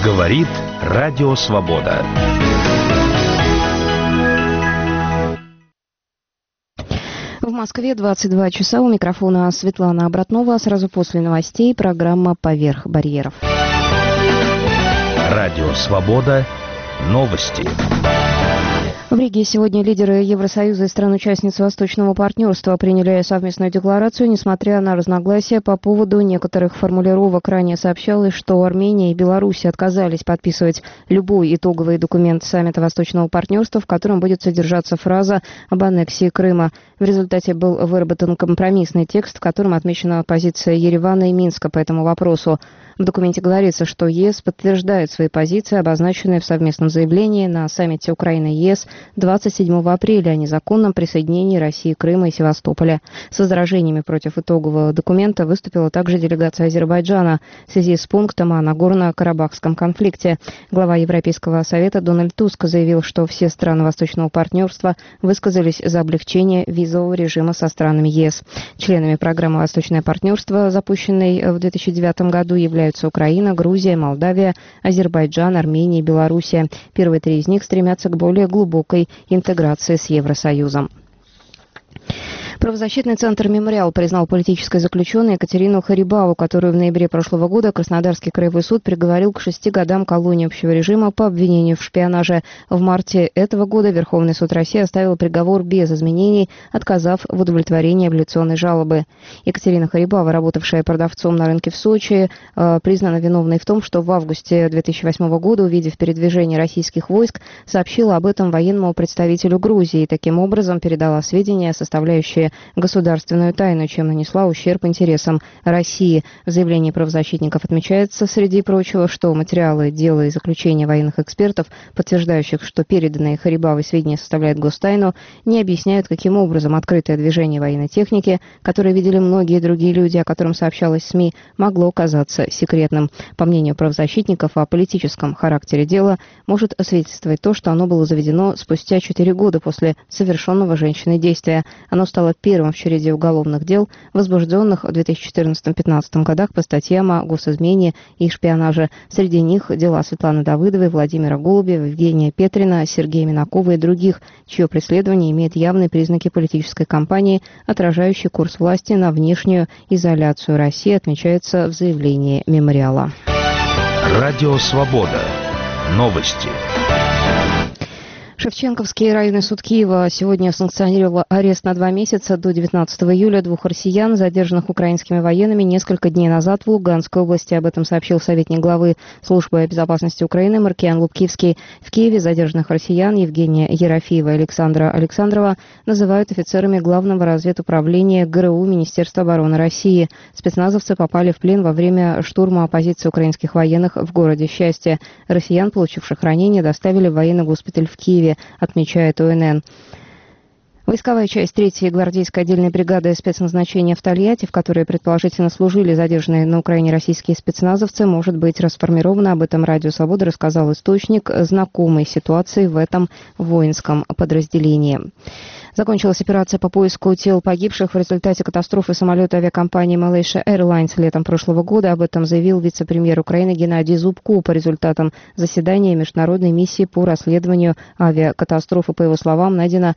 Говорит Радио Свобода. В Москве 22 часа. У микрофона Светлана Обратнова. Сразу после новостей программа «Поверх барьеров». Радио Свобода. Новости. В Риге сегодня лидеры Евросоюза и стран-участниц Восточного партнерства приняли совместную декларацию, несмотря на разногласия по поводу некоторых формулировок. Ранее сообщалось, что Армения и Беларусь отказались подписывать любой итоговый документ саммита Восточного партнерства, в котором будет содержаться фраза об аннексии Крыма. В результате был выработан компромиссный текст, в котором отмечена позиция Еревана и Минска по этому вопросу. В документе говорится, что ЕС подтверждает свои позиции, обозначенные в совместном заявлении на саммите Украины и ЕС 27 апреля о незаконном присоединении России, Крыма и Севастополя. С возражениями против итогового документа выступила также делегация Азербайджана в связи с пунктом о Нагорно-Карабахском конфликте. Глава Европейского совета Дональд Туск заявил, что все страны Восточного партнерства высказались за облегчение визового режима со странами ЕС. Членами программы «Восточное партнерство», запущенной в 2009 году, являются Украина, Грузия, Молдавия, Азербайджан, Армения и Белоруссия. Первые три из них стремятся к более глубокой интеграции с Евросоюзом. Правозащитный центр «Мемориал» признал политической заключенной Екатерину Харибаву, которую в ноябре прошлого года Краснодарский краевой суд приговорил к 6 годам колонии общего режима по обвинению в шпионаже. В марте этого года Верховный суд России оставил приговор без изменений, отказав в удовлетворении апелляционной жалобы. Екатерина Харибава, работавшая продавцом на рынке в Сочи, признана виновной в том, что в августе 2008 года, увидев передвижение российских войск, сообщила об этом военному представителю Грузии и таким образом передала сведения, составляющие государственную тайну, чем нанесла ущерб интересам России. В заявлении правозащитников отмечается, среди прочего, что материалы дела и заключения военных экспертов, подтверждающих, что переданные Харибавой сведения составляют гостайну, не объясняют, каким образом открытое движение военной техники, которое видели многие другие люди, о котором сообщалось в СМИ, могло оказаться секретным. По мнению правозащитников, о политическом характере дела может свидетельствовать то, что оно было заведено спустя 4 года после совершенного женщиной действия. Оно стало первым в череде уголовных дел, возбужденных в 2014-2015 годах по статьям о госизмене и шпионаже. Среди них дела Светланы Давыдовой, Владимира Голубева, Евгения Петрина, Сергея Минакова и других, чье преследование имеет явные признаки политической кампании, отражающей курс власти на внешнюю изоляцию России, отмечается в заявлении «Мемориала». Радио Свобода. Новости. Шевченковский районный суд Киева сегодня санкционировал арест на 2 месяца до 19 июля 2 россиян, задержанных украинскими военными несколько дней назад в Луганской области. Об этом сообщил советник главы Службы безопасности Украины Маркиан Лубкивский. В Киеве задержанных россиян Евгения Ерофеева и Александра Александрова называют офицерами Главного разведуправления ГРУ Министерства обороны России. Спецназовцы попали в плен во время штурма позиции украинских военных в городе Счастье. Россиян, получивших ранения, доставили в военный госпиталь в Киеве, отмечает ОНН. Войсковая часть 3-й гвардейской отдельной бригады спецназначения в Тольятти, в которой предположительно служили задержанные на Украине российские спецназовцы, может быть расформирована. Об этом Радио Свобода рассказал источник, знакомый ситуации в этом воинском подразделении. Закончилась операция по поиску тел погибших в результате катастрофы самолета авиакомпании Malaysia Airlines летом прошлого года. Об этом заявил вице-премьер Украины Геннадий Зубко по результатам заседания международной миссии по расследованию авиакатастрофы. По его словам, найдено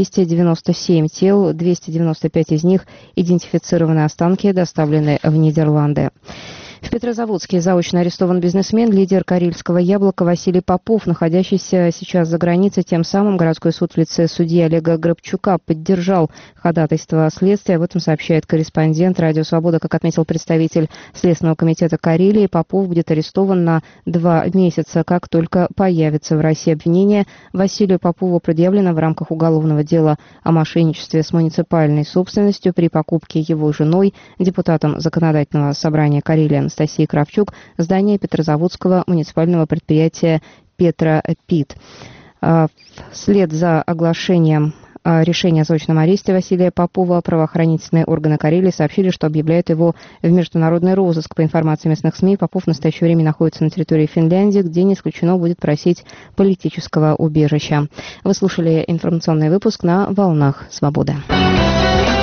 297 тел, 295 из них идентифицированы, останки доставлены в Нидерланды. В Петрозаводске заочно арестован бизнесмен, лидер Карельского яблока Василий Попов, находящийся сейчас за границей. Тем самым городской суд в лице судьи Олега Грабчука поддержал ходатайство следствия. Об этом сообщает корреспондент Радио Свобода. Как отметил представитель Следственного комитета Карелии, Попов будет арестован на 2 месяца. Как только появится в России обвинение, Василию Попову предъявлено в рамках уголовного дела о мошенничестве с муниципальной собственностью при покупке его женой, депутатом Законодательного собрания Карелии Анастасии Кравчук, здание Петрозаводского муниципального предприятия «Петропит». Вслед за оглашением решения о заочном аресте Василия Попова правоохранительные органы Карелии сообщили, что объявляют его в международный розыск. По информации местных СМИ, Попов в настоящее время находится на территории Финляндии, где не исключено будет просить политического убежища. Вы слушали информационный выпуск на «Волнах Свободы».